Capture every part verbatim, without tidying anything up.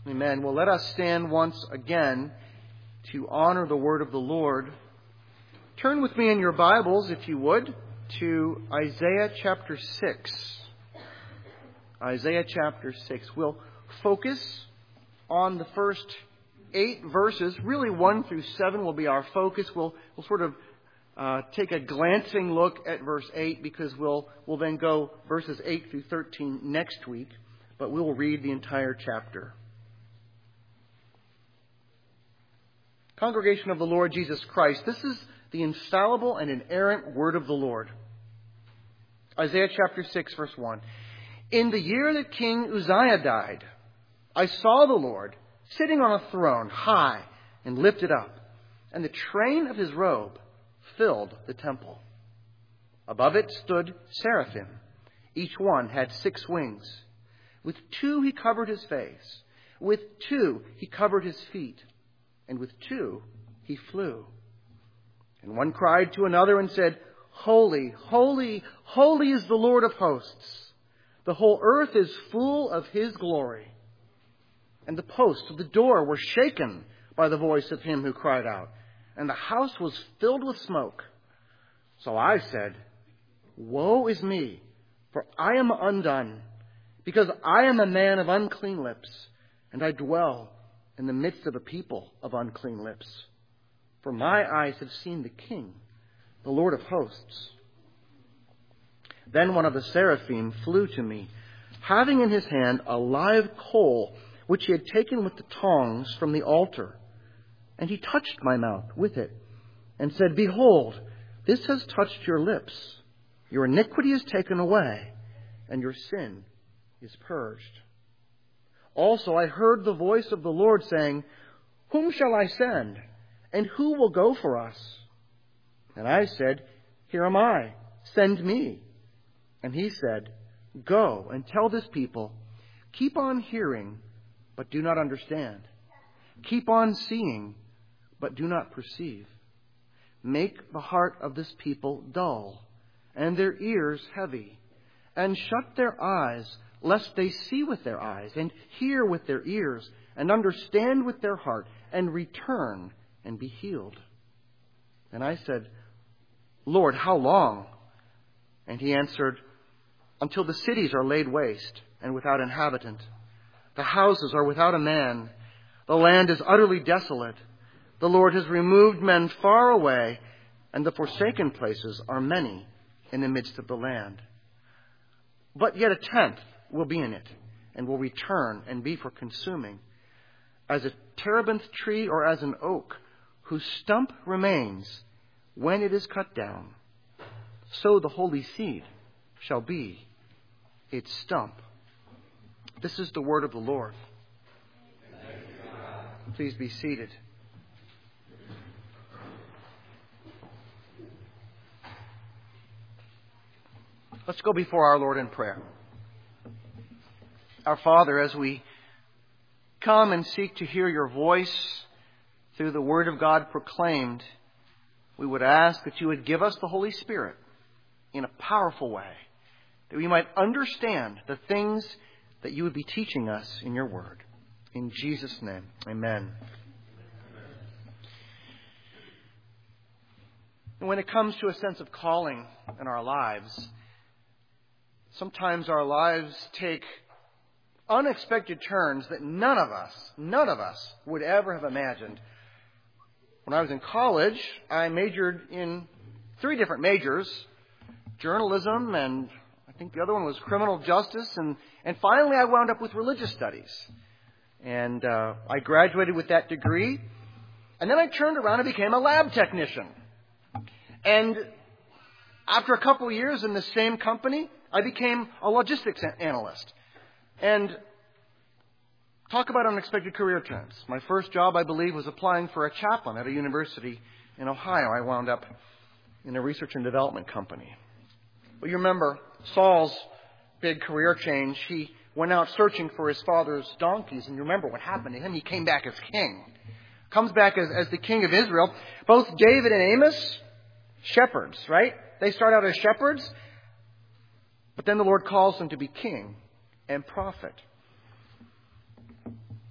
Amen. Well, let us stand once again to honor the word of the Lord. Turn with me in your Bibles, if you would, to Isaiah chapter six. Isaiah chapter six. We'll focus on the first eight verses. Really, one through seven will be our focus. We'll, we'll sort of uh, take a glancing look at verse eight because we'll, we'll then go verses eight through thirteen next week. But we will read the entire chapter. Congregation of the Lord Jesus Christ, this is the infallible and inerrant word of the Lord. Isaiah chapter six, verse one. In the year that King Uzziah died, I saw the Lord sitting on a throne, high and lifted up, and the train of his robe filled the temple. Above it stood seraphim. Each one had six wings. With two he covered his face. With two he covered his feet. And with two he flew. And one cried to another and said, Holy, holy, holy is the Lord of hosts. The whole earth is full of his glory. And the posts of the door were shaken by the voice of him who cried out, and the house was filled with smoke. So I said, Woe is me, for I am undone, because I am a man of unclean lips, and I dwell in the midst of a people of unclean lips. For my eyes have seen the King, the Lord of hosts. Then one of the seraphim flew to me, having in his hand a live coal, which he had taken with the tongs from the altar. And he touched my mouth with it, and said, Behold, this has touched your lips. Your iniquity is taken away, and your sin is purged. Also I heard the voice of the Lord saying, Whom shall I send? And who will go for us? And I said, Here am I. Send me. And he said, Go and tell this people, Keep on hearing, but do not understand. Keep on seeing, but do not perceive. Make the heart of this people dull, and their ears heavy, and shut their eyes, lest they see with their eyes, and hear with their ears, and understand with their heart, and return and be healed. And I said, Lord, how long? And he answered, Until the cities are laid waste and without inhabitant. The houses are without a man. The land is utterly desolate. The Lord has removed men far away, and the forsaken places are many in the midst of the land. But yet a tenth will be in it, and will return and be for consuming. As a terebinth tree or as an oak, whose stump remains when it is cut down, so the holy seed shall be its stump. This is the word of the Lord. Please be seated. Let's go before our Lord in prayer. Our Father, as we come and seek to hear your voice through the word of God proclaimed, we would ask that you would give us the Holy Spirit in a powerful way, that we might understand the things that you would be teaching us in your word. In Jesus' name, amen. When it comes to a sense of calling in our lives, sometimes our lives take unexpected turns that none of us, none of us would ever have imagined. When I was in college, I majored in three different majors, journalism, and I think the other one was criminal justice, and, and finally I wound up with religious studies. And uh, I graduated with that degree, and then I turned around and became a lab technician. And after a couple of years in the same company, I became a logistics analyst. And talk about unexpected career turns. My first job, I believe, was applying for a chaplain at a university in Ohio. I wound up in a research and development company. But you remember Saul's big career change. He went out searching for his father's donkeys. And you remember what happened to him. He came back as king. Comes back as, as the king of Israel. Both David and Amos, shepherds, right? They start out as shepherds. But then the Lord calls them to be king and prophet.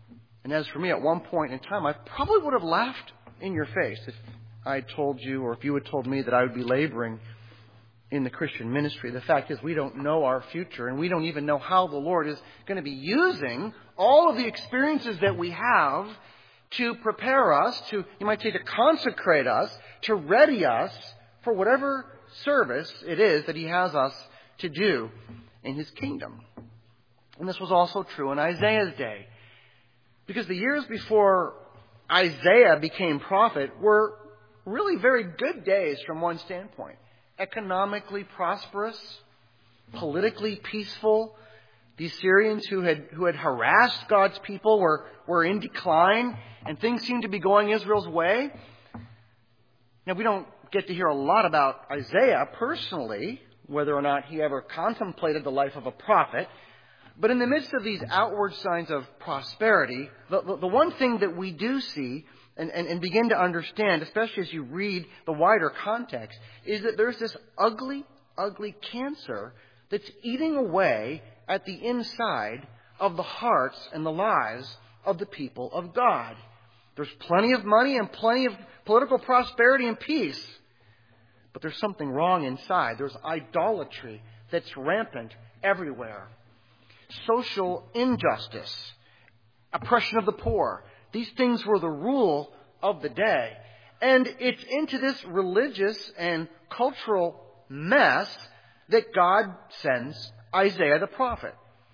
And as for me, at one point in time, I probably would have laughed in your face if I had told you, or if you had told me, that I would be laboring in the Christian ministry. The fact is, we don't know our future, and we don't even know how the Lord is going to be using all of the experiences that we have to prepare us, to, you might say, to consecrate us, to ready us for whatever service it is that He has us to do in His kingdom. And this was also true in Isaiah's day. Because the years before Isaiah became prophet were really very good days from one standpoint. Economically prosperous, politically peaceful. The Assyrians who had who had harassed God's people were, were in decline, and things seemed to be going Israel's way. Now, we don't get to hear a lot about Isaiah personally, whether or not he ever contemplated the life of a prophet. But in the midst of these outward signs of prosperity, the, the, the one thing that we do see and, and, and begin to understand, especially as you read the wider context, is that there's this ugly, ugly cancer that's eating away at the inside of the hearts and the lives of the people of God. There's plenty of money and plenty of political prosperity and peace. But there's something wrong inside. There's idolatry that's rampant everywhere. Social injustice, oppression of the poor. These things were the rule of the day. And it's into this religious and cultural mess that God sends Isaiah the prophet.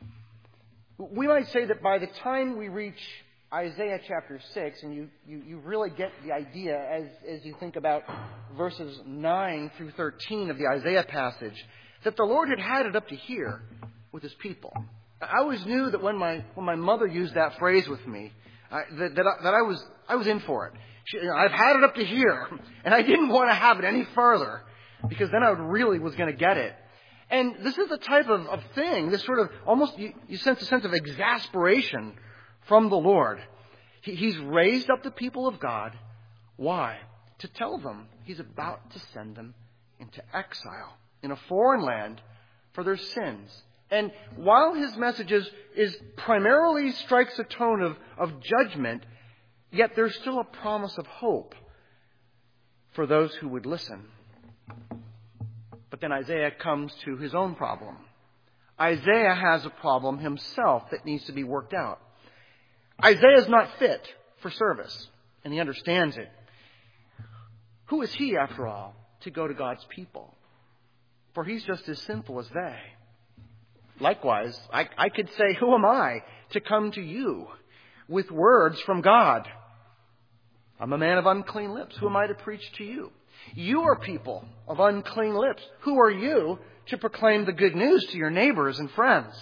We might say that by the time we reach Isaiah chapter six, and you, you, you really get the idea as, as you think about verses nine through thirteen of the Isaiah passage, that the Lord had had it up to here with His people. I always knew that when my when my mother used that phrase with me, I, that that I, that I was I was in for it. She, I've had it up to here, and I didn't want to have it any further, because then I would really was going to get it. And this is the type of, of thing, this sort of almost you, you sense a sense of exasperation from the Lord. He, he's raised up the people of God. Why? To tell them He's about to send them into exile in a foreign land for their sins. And while His message is, is primarily strikes a tone of, of judgment, yet there's still a promise of hope for those who would listen. But then Isaiah comes to his own problem. Isaiah has a problem himself that needs to be worked out. Isaiah is not fit for service, and he understands it. Who is he, after all, to go to God's people? For he's just as sinful as they. Likewise, I, I could say, who am I to come to you with words from God? I'm a man of unclean lips. Who am I to preach to you? You are people of unclean lips. Who are you to proclaim the good news to your neighbors and friends?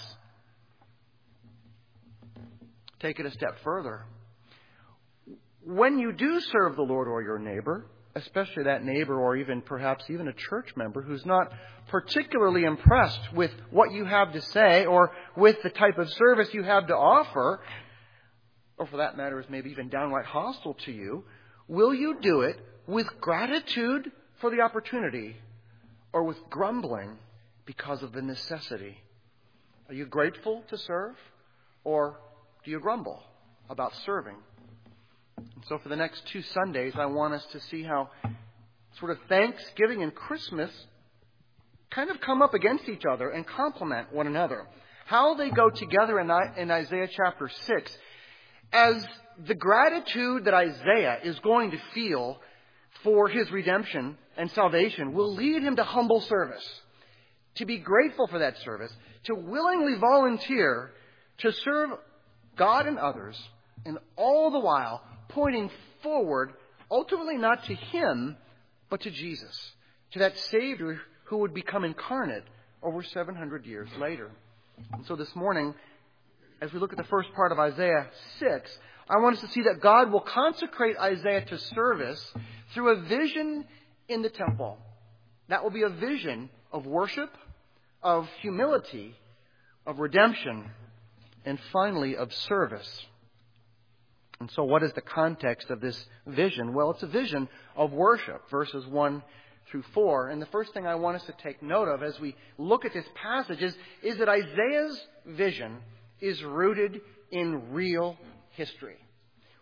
Take it a step further. When you do serve the Lord or your neighbor, especially that neighbor or even perhaps even a church member who's not particularly impressed with what you have to say or with the type of service you have to offer, or for that matter is maybe even downright hostile to you, will you do it with gratitude for the opportunity or with grumbling because of the necessity? Are you grateful to serve, or do you grumble about serving? And so for the next two Sundays, I want us to see how sort of Thanksgiving and Christmas kind of come up against each other and complement one another. How they go together in Isaiah chapter six as the gratitude that Isaiah is going to feel for his redemption and salvation will lead him to humble service, to be grateful for that service, to willingly volunteer to serve God and others, and all the while pointing forward, ultimately not to him, but to Jesus, to that Savior who would become incarnate over seven hundred years later. And so this morning, as we look at the first part of Isaiah six, I want us to see that God will consecrate Isaiah to service through a vision in the temple. That will be a vision of worship, of humility, of redemption, and finally of service. And so what is the context of this vision? Well, it's a vision of worship, verses one through four. And the first thing I want us to take note of as we look at this passage is, is that Isaiah's vision is rooted in real history.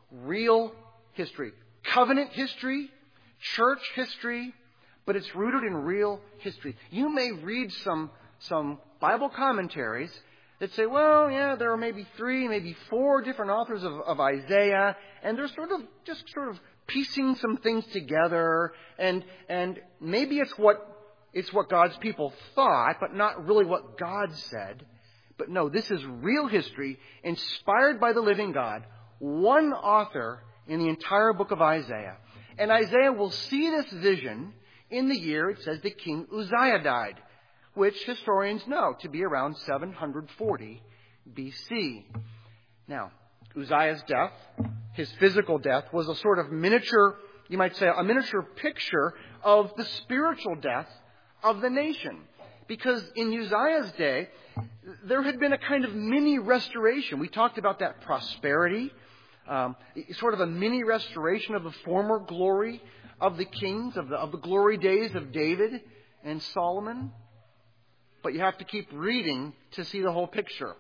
real history. Covenant history, church history, but it's rooted in real history. You may read some, some Bible commentaries that say, well, yeah, there are maybe three, maybe four different authors of, of Isaiah, and they're sort of just sort of piecing some things together, and and maybe it's what it's what God's people thought, but not really what God said. But no, this is real history, inspired by the living God, one author in the entire book of Isaiah. And Isaiah will see this vision in the year, it says, that King Uzziah died, which historians know to be around seven forty B C. Now, Uzziah's death, his physical death, was a sort of miniature, you might say, a miniature picture of the spiritual death of the nation. Because in Uzziah's day, there had been a kind of mini restoration. We talked about that prosperity, um, sort of a mini restoration of the former glory of the kings, of the, of the glory days of David and Solomon. But you have to keep reading to see the whole picture.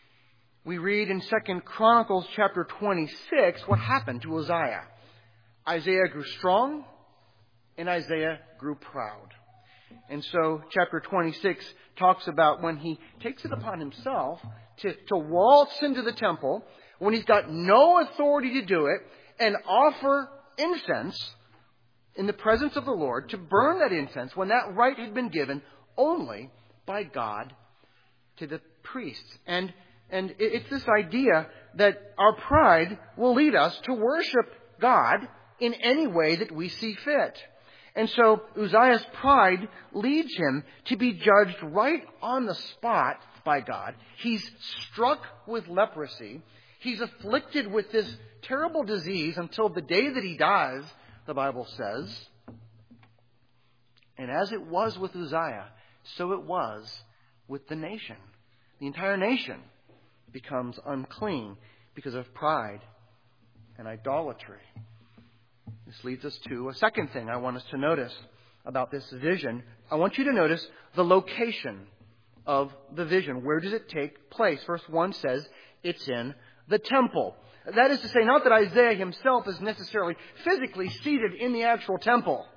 We read in Second Chronicles chapter twenty-six what happened to Uzziah. Isaiah grew strong and Isaiah grew proud. And so chapter twenty-six talks about when he takes it upon himself to, to waltz into the temple, when he's got no authority to do it, and offer incense in the presence of the Lord, to burn that incense when that right had been given only by God to the priests. And and it's this idea that our pride will lead us to worship God in any way that we see fit. And so Uzziah's pride leads him to be judged right on the spot by God. He's struck with leprosy. He's afflicted with this terrible disease until the day that he dies, the Bible says. And as it was with Uzziah, so it was with the nation. The entire nation becomes unclean because of pride and idolatry. This leads us to a second thing I want us to notice about this vision. I want you to notice the location of the vision. Where does it take place? Verse one says it's in the temple. That is to say, not that Isaiah himself is necessarily physically seated in the actual temple,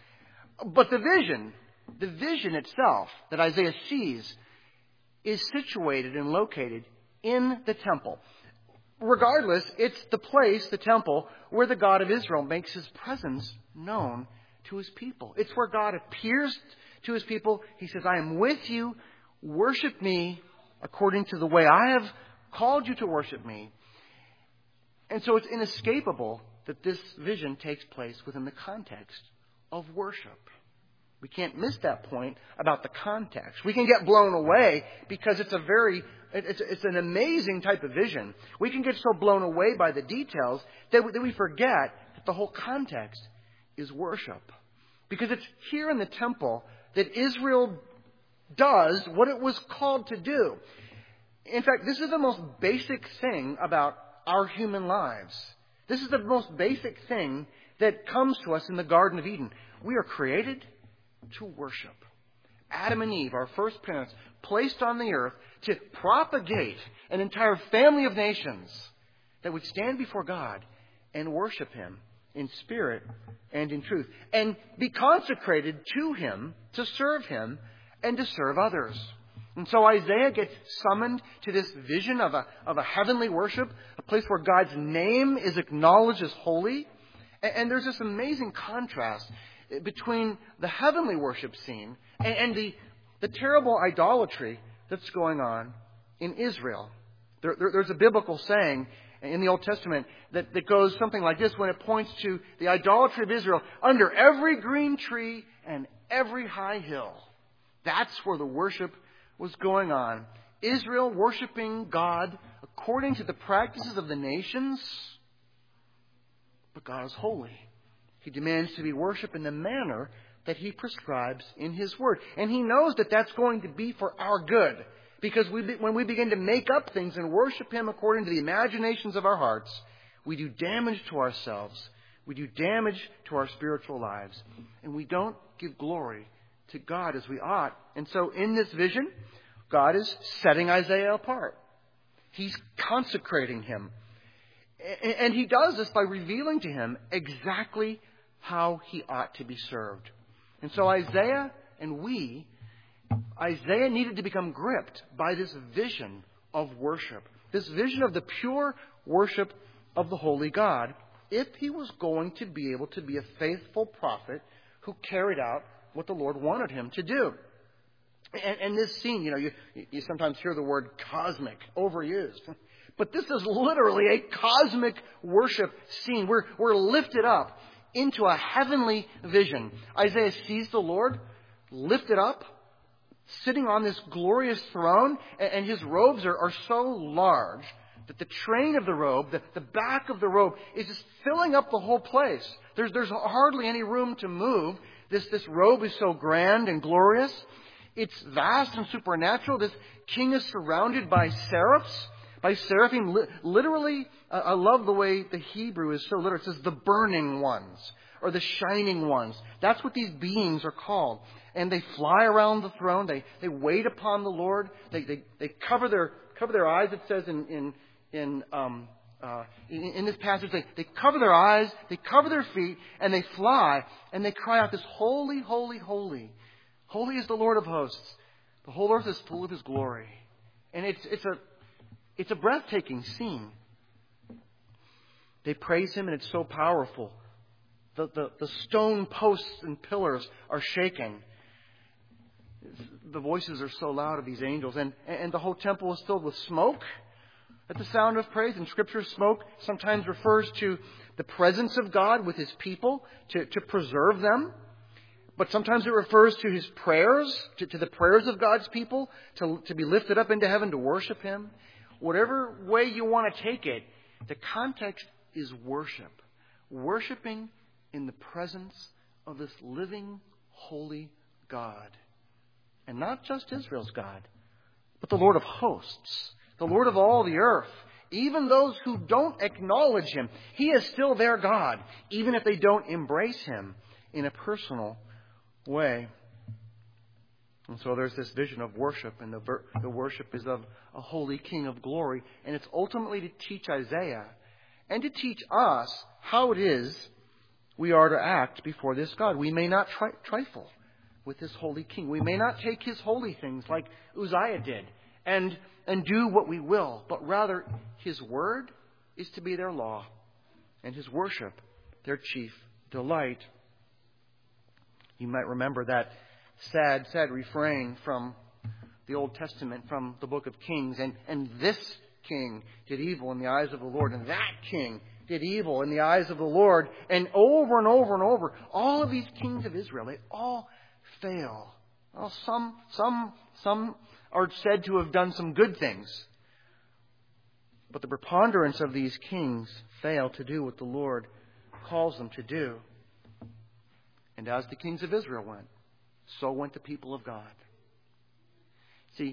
but the vision, the vision itself that Isaiah sees is situated and located in the temple. Regardless, it's the place, the temple, where the God of Israel makes his presence known to his people. It's where God appears to his people. He says, I am with you. Worship me according to the way I have called you to worship me. And so it's inescapable that this vision takes place within the context of worship. We can't miss that point about the context. We can get blown away because it's a very, it's, it's an amazing type of vision. We can get so blown away by the details that we, that we forget that the whole context is worship. Because it's here in the temple that Israel does what it was called to do. In fact, this is the most basic thing about our human lives. This is the most basic thing that comes to us in the Garden of Eden. We are created to worship. Adam and Eve, our first parents, placed on the earth to propagate an entire family of nations that would stand before God and worship him in spirit and in truth, and be consecrated to him, to serve him, and to serve others. And so Isaiah gets summoned to this vision of a, of a heavenly worship, a place where God's name is acknowledged as holy. And, and there's this amazing contrast between the heavenly worship scene and, and the, the terrible idolatry that's going on in Israel. There, there, there's a biblical saying in the Old Testament that, that goes something like this when it points to the idolatry of Israel. Under every green tree and every high hill, that's where the worship was going on. Israel worshiping God according to the practices of the nations. But God is holy. He demands to be worshipped in the manner that he prescribes in his word. And he knows that that's going to be for our good. Because we, when we begin to make up things and worship him according to the imaginations of our hearts, we do damage to ourselves. We do damage to our spiritual lives. And we don't give glory to God as we ought. And so in this vision, God is setting Isaiah apart. He's consecrating him. And he does this by revealing to him exactly how he ought to be served. And so Isaiah and we, Isaiah needed to become gripped by this vision of worship, this vision of the pure worship of the holy God, if he was going to be able to be a faithful prophet who carried out what the Lord wanted him to do. And, and this scene, you know, you, you sometimes hear the word cosmic overused. But this is literally a cosmic worship scene. We're, we're lifted up into a heavenly vision. Isaiah sees the Lord lifted up, sitting on this glorious throne, and, and his robes are, are so large that the train of the robe, the, the back of the robe, is just filling up the whole place. There's, there's hardly any room to move. This, this robe is so grand and glorious. It's vast and supernatural. This king is surrounded by seraphs, by seraphim. Literally, uh, I love the way the Hebrew is so literal. It says the burning ones or the shining ones. That's what these beings are called. And they fly around the throne. They, they wait upon the Lord. They, they, they cover their, cover their eyes, it says in, in, in, um, uh, in, in this passage. They, they cover their eyes, they cover their feet, and they fly, and they cry out this, holy, holy, holy. Holy is the Lord of hosts. The whole earth is full of his glory. And it's, it's a, it's a breathtaking scene. They praise him, and it's so powerful. The, the, the stone posts and pillars are shaking. The voices are so loud of these angels. And, and the whole temple is filled with smoke at the sound of praise. In Scripture, smoke sometimes refers to the presence of God with his people to, to preserve them. But sometimes it refers to his prayers, to, to the prayers of God's people, to, to be lifted up into heaven to worship him. Whatever way you want to take it, the context is worship. Worshipping in the presence of this living, holy God. And not just Israel's God, but the Lord of hosts, the Lord of all the earth. Even those who don't acknowledge him, he is still their God, even if they don't embrace him in a personal way. And so there's this vision of worship, and the, ver- the worship is of a holy King of glory, and it's ultimately to teach Isaiah and to teach us how it is we are to act before this God. We may not tri- trifle with this holy King. We may not take his holy things like Uzziah did and, and do what we will, but rather his word is to be their law, and his worship their chief delight. You might remember that sad, sad refrain from the Old Testament, from the book of Kings. And, and this king did evil in the eyes of the Lord. And that king did evil in the eyes of the Lord. And over and over and over, all of these kings of Israel, they all fail. Well, some, some, some are said to have done some good things. But the preponderance of these kings fail to do what the Lord calls them to do. And as the kings of Israel went, so went the people of God. See,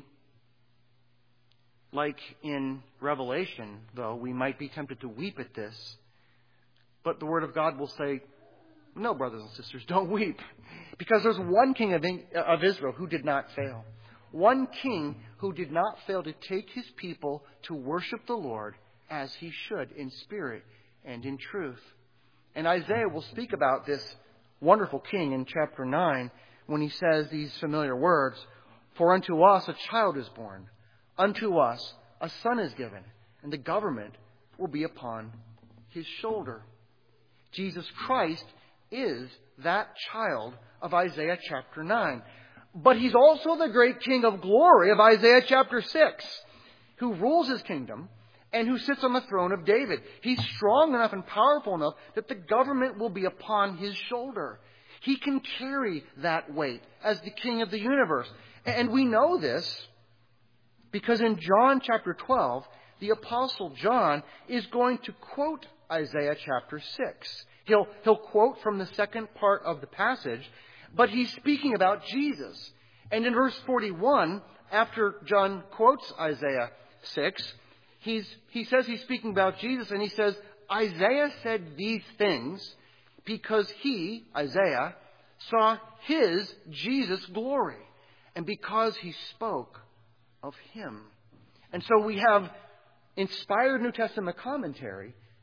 like in Revelation, though, we might be tempted to weep at this, but the Word of God will say, no, brothers and sisters, don't weep. Because there's one king of, of Israel who did not fail. One king who did not fail to take his people to worship the Lord as he should, in spirit and in truth. And Isaiah will speak about this wonderful king in chapter nine when he says these familiar words, for unto us a child is born, unto us a son is given, and the government will be upon his shoulder. Jesus Christ is that child of Isaiah chapter nine. But he's also the great King of glory of Isaiah chapter six, who rules his kingdom and who sits on the throne of David. He's strong enough and powerful enough that the government will be upon his shoulder. He can carry that weight as the King of the universe. And we know this because in John chapter twelve, the Apostle John is going to quote Isaiah chapter six. He'll, he'll quote from the second part of the passage, but he's speaking about Jesus. And in verse forty-one, after John quotes Isaiah six, he's, he says he's speaking about Jesus, and he says, Isaiah said these things because he, Isaiah, saw his, Jesus' glory, and because he spoke of him. And so we have inspired New Testament commentary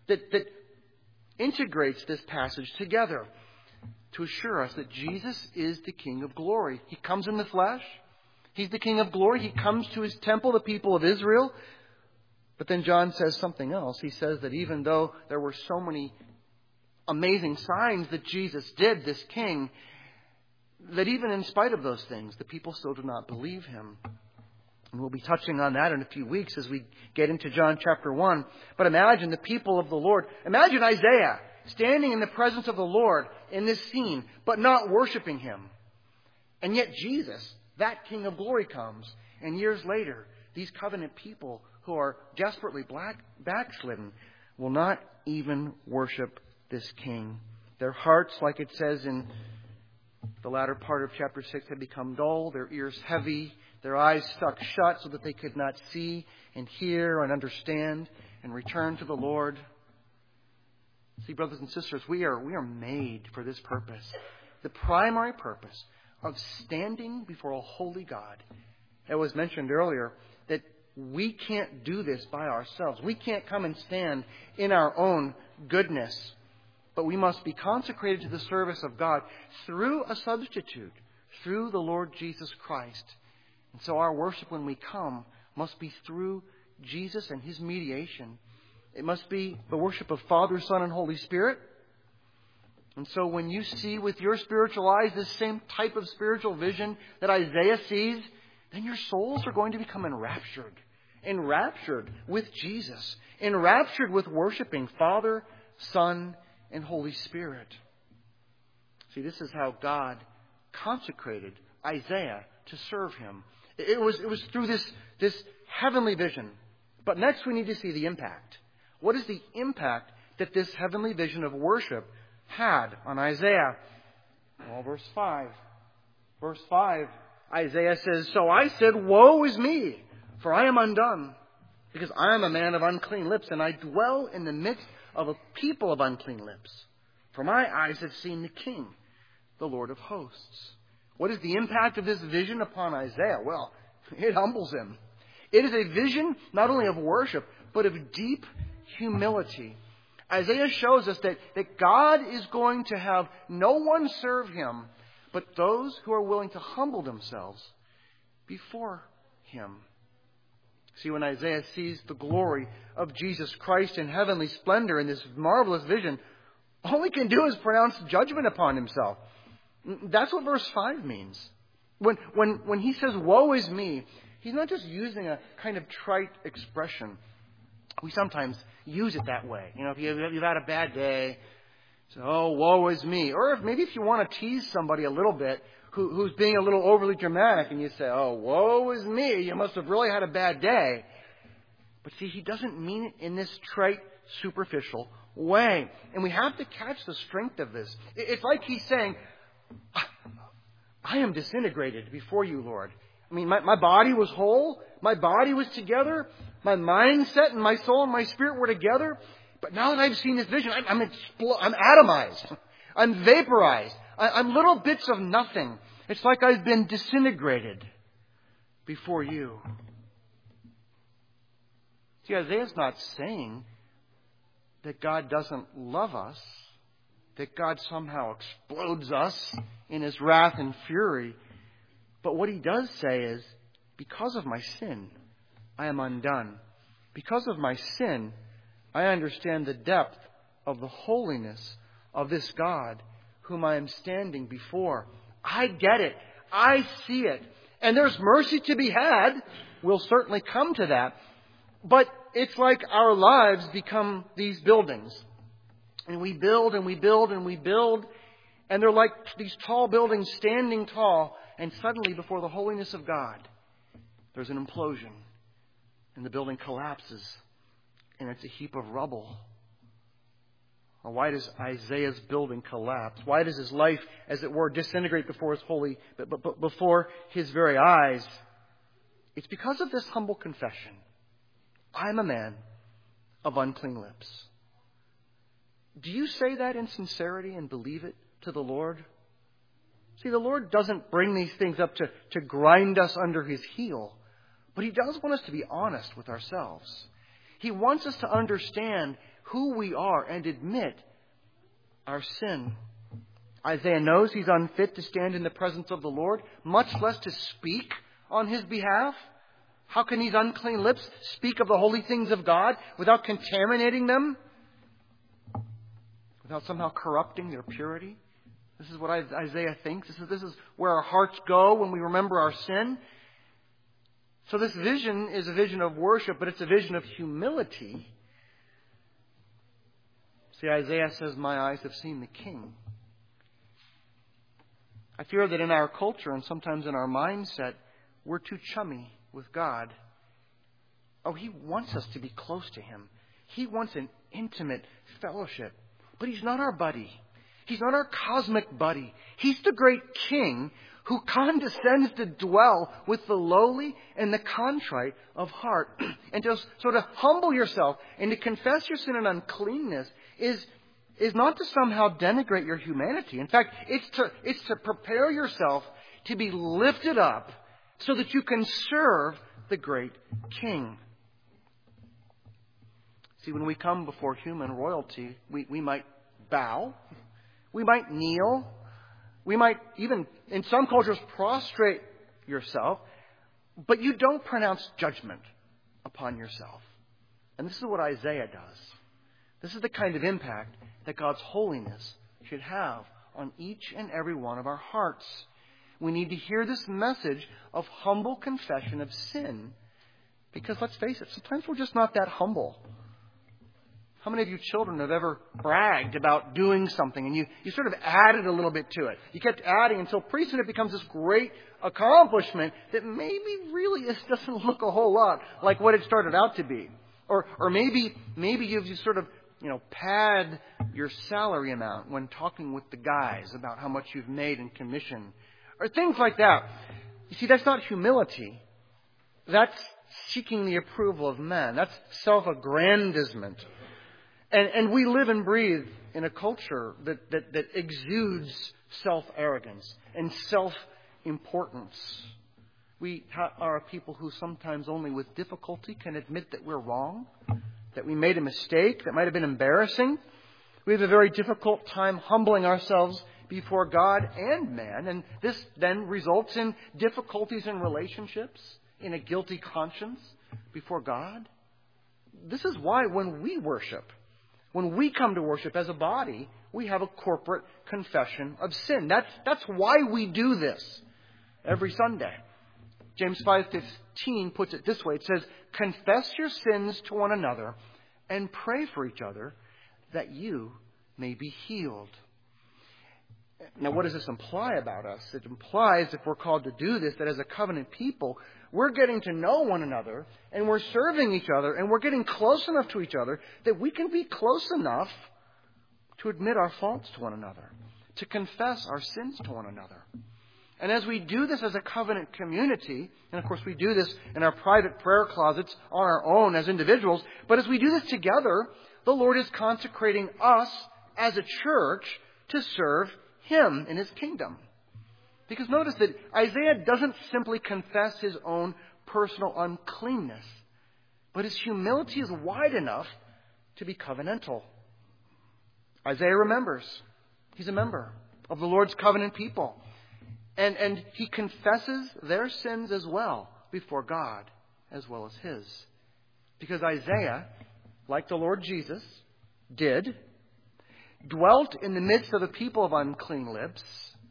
that, that integrates this passage together to assure us that Jesus is the King of glory. He comes in the flesh. He's the King of glory. He comes to His temple, the people of Israel. But then John says something else. He says that even though there were so many amazing signs that Jesus did, this King, that even in spite of those things, the people still do not believe Him. And we'll be touching on that in a few weeks as we get into John chapter one. But imagine the people of the Lord. Imagine Isaiah standing in the presence of the Lord in this scene, but not worshiping Him. And yet Jesus, that King of glory, comes. And years later, these covenant people who are desperately black, backslidden will not even worship this King. Their hearts, like it says in the latter part of chapter six, had become dull, their ears heavy, their eyes stuck shut so that they could not see and hear and understand and return to the Lord. See, brothers and sisters, we are, we are made for this purpose. The primary purpose of standing before a holy God. It was mentioned earlier that we can't do this by ourselves. We can't come and stand in our own goodness. But we must be consecrated to the service of God through a substitute, through the Lord Jesus Christ. And so our worship when we come must be through Jesus and His mediation. It must be the worship of Father, Son, and Holy Spirit. And so when you see with your spiritual eyes this same type of spiritual vision that Isaiah sees, then your souls are going to become enraptured. Enraptured with Jesus. Enraptured with worshiping Father, Son, and Holy Spirit. See, this is how God consecrated Isaiah to serve Him. It was, it was through this, this heavenly vision. But next we need to see the impact. What is the impact that this heavenly vision of worship had on Isaiah? Well, verse five. Verse five, Isaiah says, "So I said, woe is me, for I am undone, because I am a man of unclean lips, and I dwell in the midst of a people of unclean lips. For my eyes have seen the King, the Lord of hosts." What is the impact of this vision upon Isaiah? Well, it humbles him. It is a vision not only of worship, but of deep humility. Isaiah shows us that, that God is going to have no one serve Him but those who are willing to humble themselves before Him. See, when Isaiah sees the glory of Jesus Christ in heavenly splendor in this marvelous vision, all he can do is pronounce judgment upon himself. That's what verse five means. When, when, when he says, woe is me, he's not just using a kind of trite expression. We sometimes use it that way. You know, if you've, you've had a bad day, so, oh, woe is me. Or if, maybe if you want to tease somebody a little bit who, who's being a little overly dramatic and you say, oh, woe is me, you must have really had a bad day. But see, he doesn't mean it in this trite, superficial way. And we have to catch the strength of this. It's like he's saying, I am disintegrated before you, Lord. I mean, my, my body was whole. My body was together. My mindset and my soul and my spirit were together. But now that I've seen this vision, I'm, I'm, expl- I'm atomized. I'm vaporized. I, I'm little bits of nothing. It's like I've been disintegrated before you. See, Isaiah's not saying that God doesn't love us, that God somehow explodes us in His wrath and fury. But what he does say is, because of my sin, I am undone. Because of my sin, I understand the depth of the holiness of this God whom I am standing before. I get it. I see it. And there's mercy to be had. We'll certainly come to that. But it's like our lives become these buildings. And we build and we build and we build. And they're like these tall buildings standing tall. And suddenly, before the holiness of God, there's an implosion. And the building collapses. And it's a heap of rubble. Well, why does Isaiah's building collapse? Why does his life, as it were, disintegrate before his holy, but, but, but before his very eyes? It's because of this humble confession. I'm a man of unclean lips. Do you say that in sincerity and believe it to the Lord? See, the Lord doesn't bring these things up to, to grind us under His heel, but He does want us to be honest with ourselves. He wants us to understand who we are and admit our sin. Isaiah knows he's unfit to stand in the presence of the Lord, much less to speak on His behalf. How can these unclean lips speak of the holy things of God without contaminating them? Without somehow corrupting their purity? This is what Isaiah thinks. This is, this is where our hearts go when we remember our sin. So this vision is a vision of worship, but it's a vision of humility. See, Isaiah says, "My eyes have seen the King." I fear that in our culture and sometimes in our mindset, we're too chummy with God. Oh, He wants us to be close to Him. He wants an intimate fellowship. But He's not our buddy. He's not our cosmic buddy. He's the great King who condescends to dwell with the lowly and the contrite of heart. And to sort of humble yourself and to confess your sin and uncleanness is, is not to somehow denigrate your humanity. In fact, it's to, it's to prepare yourself to be lifted up so that you can serve the great King. See, when we come before human royalty, we, we might bow, we might kneel, we might even, in some cultures, prostrate yourself, but you don't pronounce judgment upon yourself. And this is what Isaiah does. This is the kind of impact that God's holiness should have on each and every one of our hearts. We need to hear this message of humble confession of sin. Because let's face it, sometimes we're just not that humble. How many of you children have ever bragged about doing something and you, you sort of added a little bit to it? You kept adding until pretty soon it becomes this great accomplishment that maybe really it doesn't look a whole lot like what it started out to be. Or or maybe maybe you've just sort of, you know, pad your salary amount when talking with the guys about how much you've made in commission. Or things like that. You see, that's not humility. That's seeking the approval of men. That's self-aggrandizement. And, and we live and breathe in a culture that, that, that exudes self-arrogance and self-importance. We ha- are a people who sometimes only with difficulty can admit that we're wrong, that we made a mistake that might have been embarrassing. We have a very difficult time humbling ourselves before God and man, and this then results in difficulties in relationships, in a guilty conscience before God. This is why when we worship, when we come to worship as a body, we have a corporate confession of sin. That's, that's why we do this every Sunday. James five fifteen puts it this way. It says, "Confess your sins to one another and pray for each other that you may be healed." Now, what does this imply about us? It implies, if we're called to do this, that as a covenant people, we're getting to know one another, and we're serving each other, and we're getting close enough to each other that we can be close enough to admit our faults to one another, to confess our sins to one another. And as we do this as a covenant community, and of course we do this in our private prayer closets on our own as individuals, but as we do this together, the Lord is consecrating us as a church to serve Him in His kingdom. Because notice that Isaiah doesn't simply confess his own personal uncleanness, but his humility is wide enough to be covenantal. Isaiah remembers. He's a member of the Lord's covenant people. And, and he confesses their sins as well before God, as well as his. Because Isaiah, like the Lord Jesus did, dwelt in the midst of the people of unclean lips.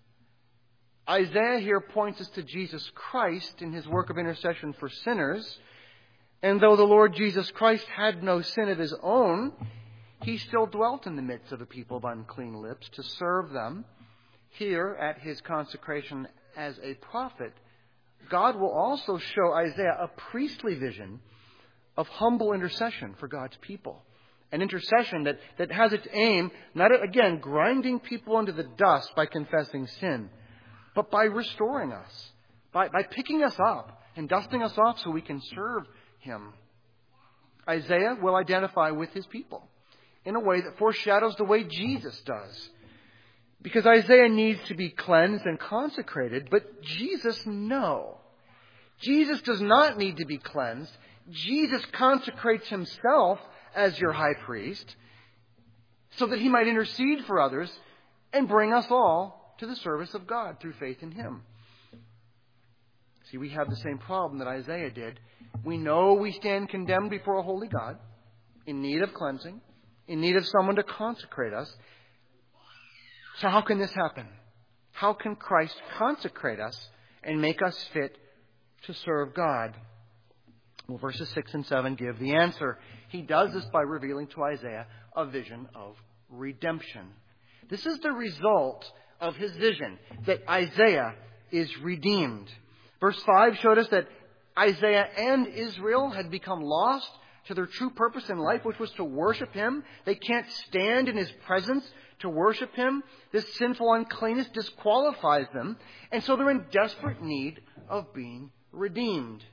Isaiah here points us to Jesus Christ in His work of intercession for sinners. And though the Lord Jesus Christ had no sin of His own, He still dwelt in the midst of the people of unclean lips to serve them. Here at His consecration as a prophet, God will also show Isaiah a priestly vision of humble intercession for God's people. An intercession that, that has its aim, not at, again, grinding people into the dust by confessing sin, but by restoring us, by, by picking us up and dusting us off so we can serve Him. Isaiah will identify with his people in a way that foreshadows the way Jesus does. Because Isaiah needs to be cleansed and consecrated, but Jesus, no. Jesus does not need to be cleansed. Jesus consecrates himself as your high priest so that he might intercede for others and bring us all to the service of God through faith in him. See, we have the same problem that Isaiah did. We know we stand condemned before a holy God, in need of cleansing, in need of someone to consecrate us. So how can this happen? How can Christ consecrate us and make us fit to serve God? Well, verses six and seven give the answer. He does this by revealing to Isaiah a vision of redemption. This is the result of his vision, that Isaiah is redeemed. Verse five showed us that Isaiah and Israel had become lost to their true purpose in life, which was to worship him. They can't stand in his presence to worship him. This sinful uncleanness disqualifies them. And so they're in desperate need of being redeemed.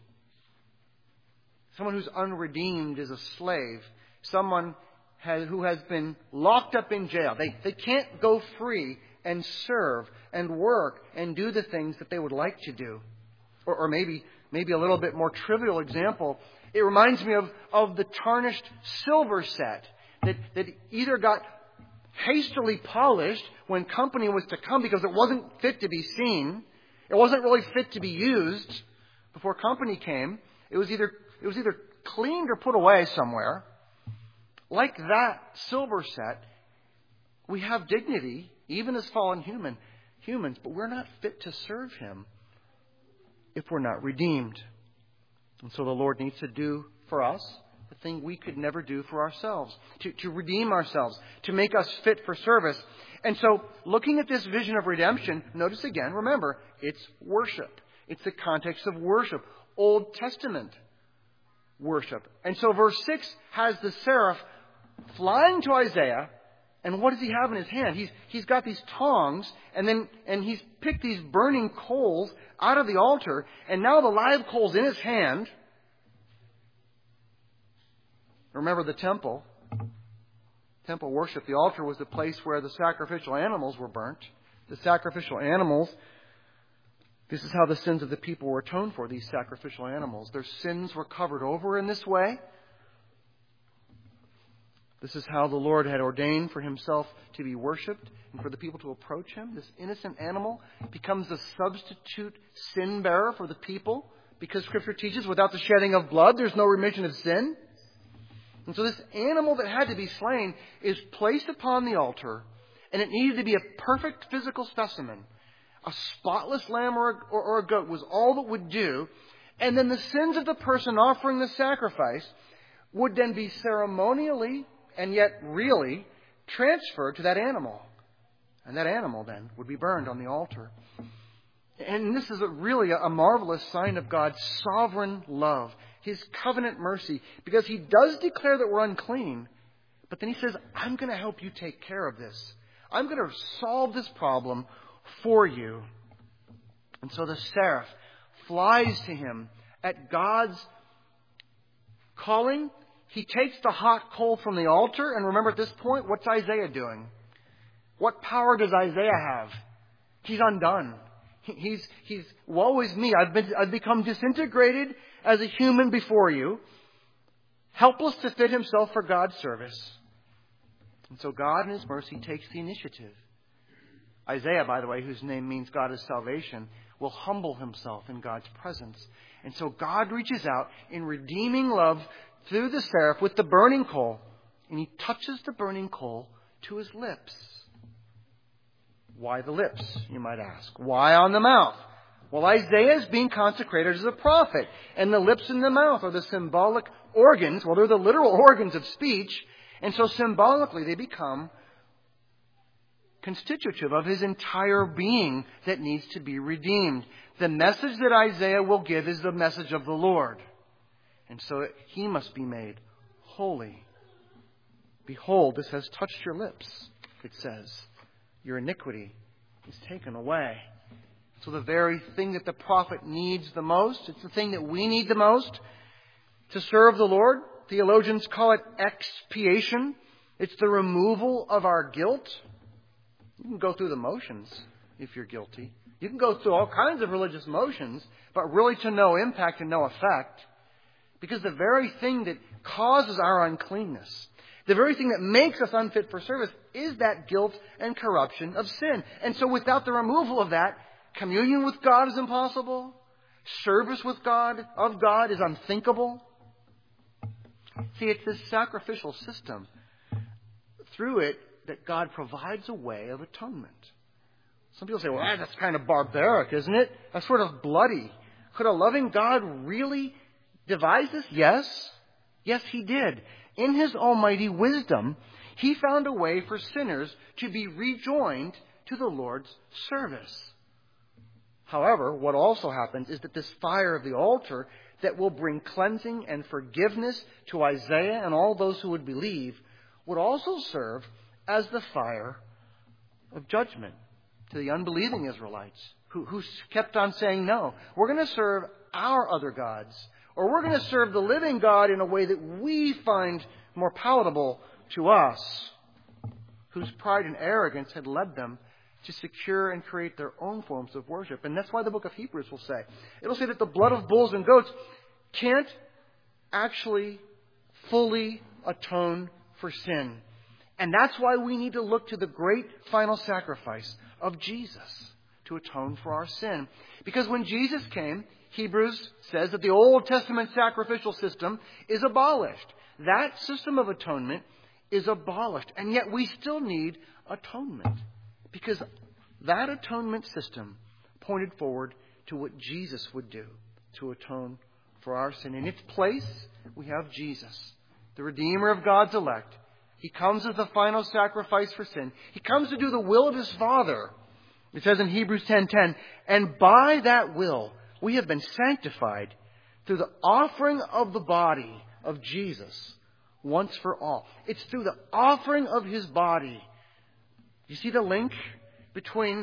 Someone who's unredeemed is a slave. Someone has, who has been locked up in jail. They, they can't go free and serve and work and do the things that they would like to do. Or, or maybe, maybe a little bit more trivial example. It reminds me of, of the tarnished silver set that, that either got hastily polished when company was to come because it wasn't fit to be seen. It wasn't really fit to be used before company came. It was either it was either cleaned or put away somewhere. Like that silver set, we have dignity, even as fallen human humans, but we're not fit to serve him if we're not redeemed. And so the Lord needs to do for us the thing we could never do for ourselves, to, to redeem ourselves, to make us fit for service. And so looking at this vision of redemption, notice again, remember, it's worship. It's the context of worship, Old Testament worship. And so verse six has the seraph flying to Isaiah, and what does he have in his hand? He's he's got these tongs, and then and he's picked these burning coals out of the altar, and now the live coals in his hand. Remember the temple. Temple worship. The altar was the place where the sacrificial animals were burnt. The sacrificial animals. This is how the sins of the people were atoned for, these sacrificial animals. Their sins were covered over in this way. This is how the Lord had ordained for himself to be worshipped and for the people to approach him. This innocent animal becomes the substitute sin bearer for the people because Scripture teaches without the shedding of blood, there's no remission of sin. And so this animal that had to be slain is placed upon the altar, and it needed to be a perfect physical specimen. A spotless lamb or a, or, or a goat was all that would do. And then the sins of the person offering the sacrifice would then be ceremonially and yet really transferred to that animal. And that animal then would be burned on the altar. And this is a really a marvelous sign of God's sovereign love, his covenant mercy, because he does declare that we're unclean, but then he says, I'm going to help you take care of this. I'm going to solve this problem for you. And so the seraph flies to him at God's calling. He takes the hot coal from the altar, and remember at this point, what's Isaiah doing? What power does Isaiah have? He's undone. He's, he's, woe is me. I've been, I've become disintegrated as a human before you, helpless to fit himself for God's service. And so God in his mercy takes the initiative. Isaiah, by the way, whose name means God is salvation, will humble himself in God's presence. And so God reaches out in redeeming love through the seraph with the burning coal, and he touches the burning coal to his lips. Why the lips, you might ask? Why on the mouth? Well, Isaiah is being consecrated as a prophet, and the lips and the mouth are the symbolic organs. Well, they're the literal organs of speech, and so symbolically they become constitutive of his entire being that needs to be redeemed. The message that Isaiah will give is the message of the Lord. And so he must be made holy. Behold, this has touched your lips, it says. Your iniquity is taken away. So the very thing that the prophet needs the most, it's the thing that we need the most to serve the Lord. Theologians call it expiation. It's the removal of our guilt. You can go through the motions if you're guilty. You can go through all kinds of religious motions, but really to no impact and no effect. Because the very thing that causes our uncleanness, the very thing that makes us unfit for service, is that guilt and corruption of sin. And so without the removal of that, communion with God is impossible. Service with God, of God, is unthinkable. See, it's this sacrificial system. Through it, that God provides a way of atonement. Some people say, well, that's kind of barbaric, isn't it? That's sort of bloody. Could a loving God really devise this? Yes. Yes, He did. In His almighty wisdom, He found a way for sinners to be rejoined to the Lord's service. However, what also happens is that this fire of the altar that will bring cleansing and forgiveness to Isaiah and all those who would believe would also serve as the fire of judgment to the unbelieving Israelites who, who kept on saying, no, we're going to serve our other gods, or we're going to serve the living God in a way that we find more palatable to us, whose pride and arrogance had led them to secure and create their own forms of worship. And that's why the book of Hebrews will say, it'll say that the blood of bulls and goats can't actually fully atone for sin. And that's why we need to look to the great final sacrifice of Jesus to atone for our sin. Because when Jesus came, Hebrews says that the Old Testament sacrificial system is abolished. That system of atonement is abolished. And yet we still need atonement. Because that atonement system pointed forward to what Jesus would do to atone for our sin. In its place, we have Jesus, the Redeemer of God's elect. He comes as the final sacrifice for sin. He comes to do the will of His Father. It says in Hebrews ten ten, and by that will we have been sanctified through the offering of the body of Jesus once for all. It's through the offering of His body. You see the link between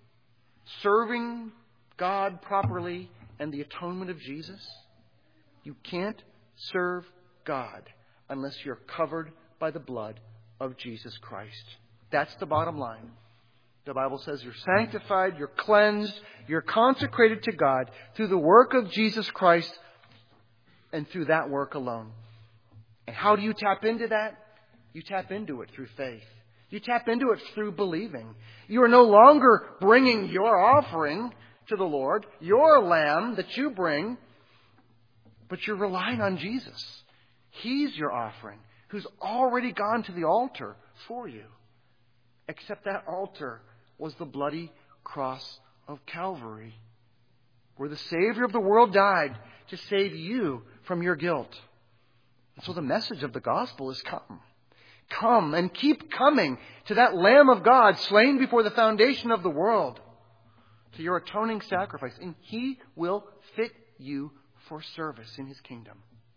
serving God properly and the atonement of Jesus? You can't serve God unless you're covered by the blood of Jesus Christ. That's the bottom line. The Bible says you're sanctified, you're cleansed, you're consecrated to God through the work of Jesus Christ and through that work alone. And how do you tap into that? You tap into it through faith. You tap into it through believing. You are no longer bringing your offering to the Lord, your lamb that you bring, but you're relying on Jesus. He's your offering, who's already gone to the altar for you. Except that altar was the bloody cross of Calvary, where the Savior of the world died to save you from your guilt. And so the message of the gospel is come. Come and keep coming to that Lamb of God slain before the foundation of the world, to your atoning sacrifice, and He will fit you for service in His kingdom.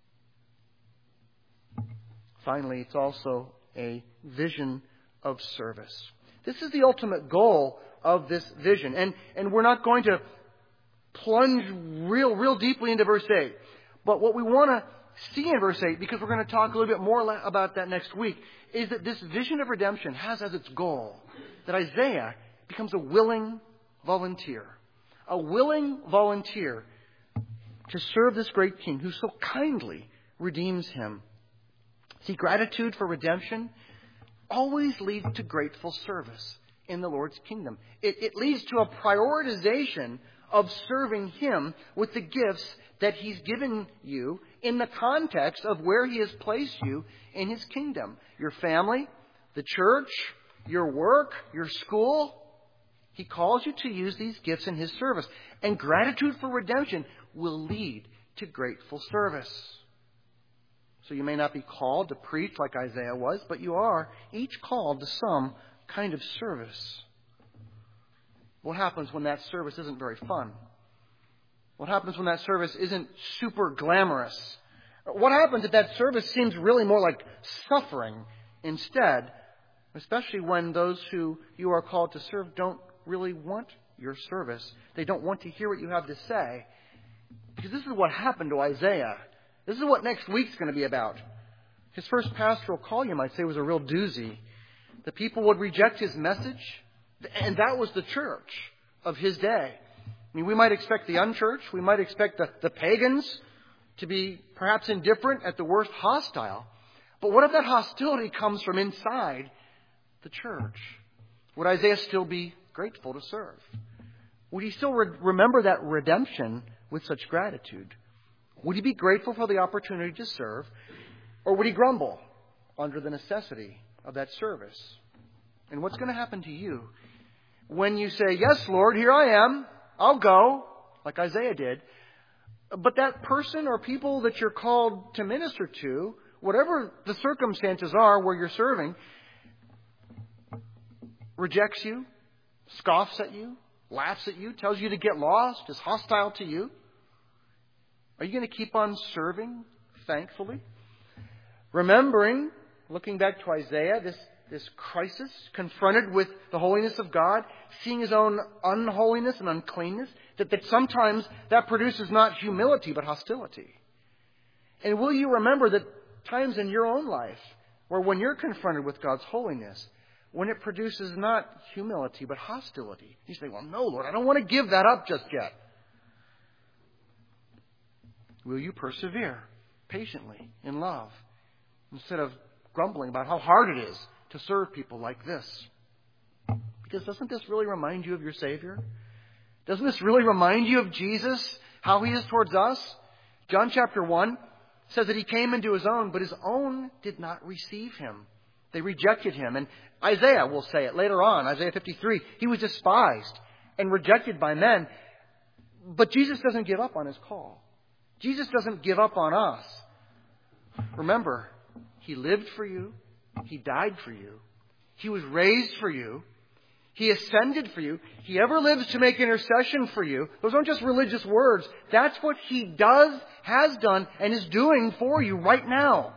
Finally, it's also a vision of service. This is the ultimate goal of this vision. And, and we're not going to plunge real, real deeply into verse eight. But what we want to see in verse eight, because we're going to talk a little bit more about that next week, is that this vision of redemption has as its goal that Isaiah becomes a willing volunteer. A willing volunteer to serve this great King who so kindly redeems him. See, gratitude for redemption always leads to grateful service in the Lord's kingdom. It, it leads to a prioritization of serving Him with the gifts that He's given you in the context of where He has placed you in His kingdom. Your family, the church, your work, your school. He calls you to use these gifts in His service. And gratitude for redemption will lead to grateful service. So you may not be called to preach like Isaiah was, but you are each called to some kind of service. What happens when that service isn't very fun? What happens when that service isn't super glamorous? What happens if that service seems really more like suffering instead? Especially when those who you are called to serve don't really want your service. They don't want to hear what you have to say. Because this is what happened to Isaiah. This is what next week's going to be about. His first pastoral call, you might say, was a real doozy. The people would reject his message, and that was the church of his day. I mean, we might expect the unchurched, we might expect the, the pagans to be perhaps indifferent, at the worst hostile. But what if that hostility comes from inside the church? Would Isaiah still be grateful to serve? Would he still re- remember that redemption with such gratitude? Would he be grateful for the opportunity to serve? Or would he grumble under the necessity of that service? And what's going to happen to you when you say, yes, Lord, here I am, I'll go, like Isaiah did, but that person or people that you're called to minister to, whatever the circumstances are where you're serving, rejects you, scoffs at you, laughs at you, tells you to get lost, is hostile to you? Are you going to keep on serving thankfully? Remembering, looking back to Isaiah, this, this crisis, confronted with the holiness of God, seeing his own unholiness and uncleanness, that, that sometimes that produces not humility but hostility. And will you remember that times in your own life where when you're confronted with God's holiness, when it produces not humility but hostility, you say, well, no, Lord, I don't want to give that up just yet. Will you persevere patiently in love instead of grumbling about how hard it is to serve people like this? Because doesn't this really remind you of your Savior? Doesn't this really remind you of Jesus, how he is towards us? John chapter one says that he came into his own, but his own did not receive him. They rejected him. And Isaiah will say it later on, Isaiah fifty-three. He was despised and rejected by men. But Jesus doesn't give up on his call. Jesus doesn't give up on us. Remember, he lived for you. He died for you. He was raised for you. He ascended for you. He ever lives to make intercession for you. Those aren't just religious words. That's what he does, has done, and is doing for you right now.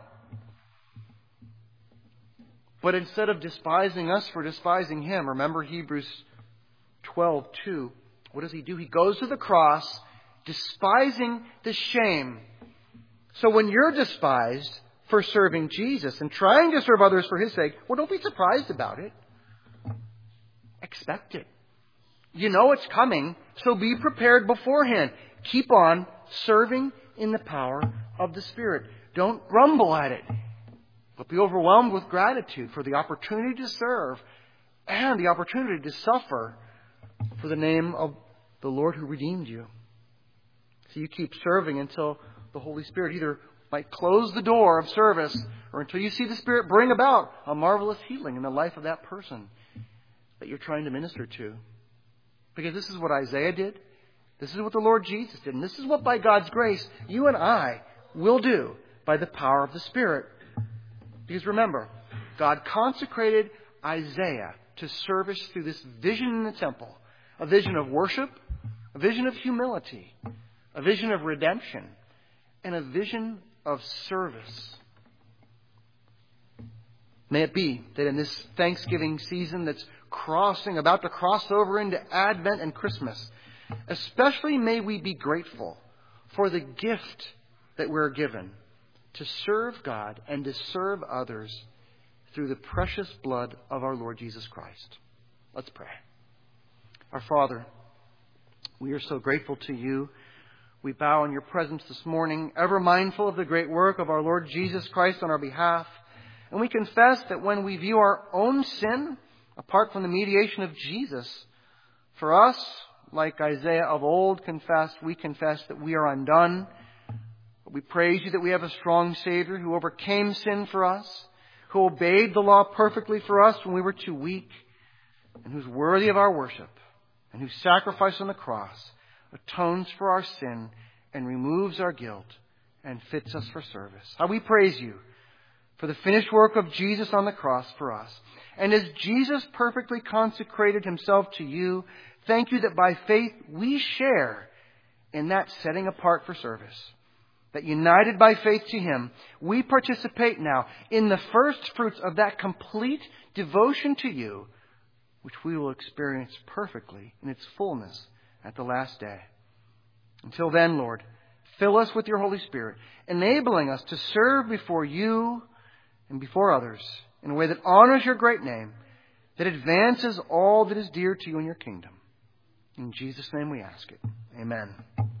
But instead of despising us for despising him, remember Hebrews twelve two. What does he do? He goes to the cross, despising the shame. So when you're despised for serving Jesus and trying to serve others for his sake, well, don't be surprised about it. Expect it. You know it's coming, so be prepared beforehand. Keep on serving in the power of the Spirit. Don't grumble at it, but be overwhelmed with gratitude for the opportunity to serve and the opportunity to suffer for the name of the Lord who redeemed you. So you keep serving until the Holy Spirit either might close the door of service or until you see the Spirit bring about a marvelous healing in the life of that person that you're trying to minister to. Because this is what Isaiah did. This is what the Lord Jesus did. And this is what, by God's grace, you and I will do by the power of the Spirit. Because remember, God consecrated Isaiah to service through this vision in the temple. A vision of worship, a vision of humility, a vision of redemption, and a vision of service. May it be that in this Thanksgiving season that's crossing, about to cross over into Advent and Christmas, especially may we be grateful for the gift that we're given to serve God and to serve others through the precious blood of our Lord Jesus Christ. Let's pray. Our Father, we are so grateful to you. We bow in your presence this morning, ever mindful of the great work of our Lord Jesus Christ on our behalf. And we confess that when we view our own sin, apart from the mediation of Jesus, for us, like Isaiah of old confessed, we confess that we are undone. But we praise you that we have a strong Savior who overcame sin for us, who obeyed the law perfectly for us when we were too weak, and who's worthy of our worship, and whose sacrifice on the cross atones for our sin and removes our guilt and fits us for service. How we praise you for the finished work of Jesus on the cross for us. And as Jesus perfectly consecrated himself to you, thank you that by faith we share in that setting apart for service. That united by faith to him, we participate now in the first fruits of that complete devotion to you, which we will experience perfectly in its fullness at the last day. Until then, Lord, fill us with your Holy Spirit, enabling us to serve before you and before others in a way that honors your great name, that advances all that is dear to you in your kingdom. In Jesus' name we ask it. Amen.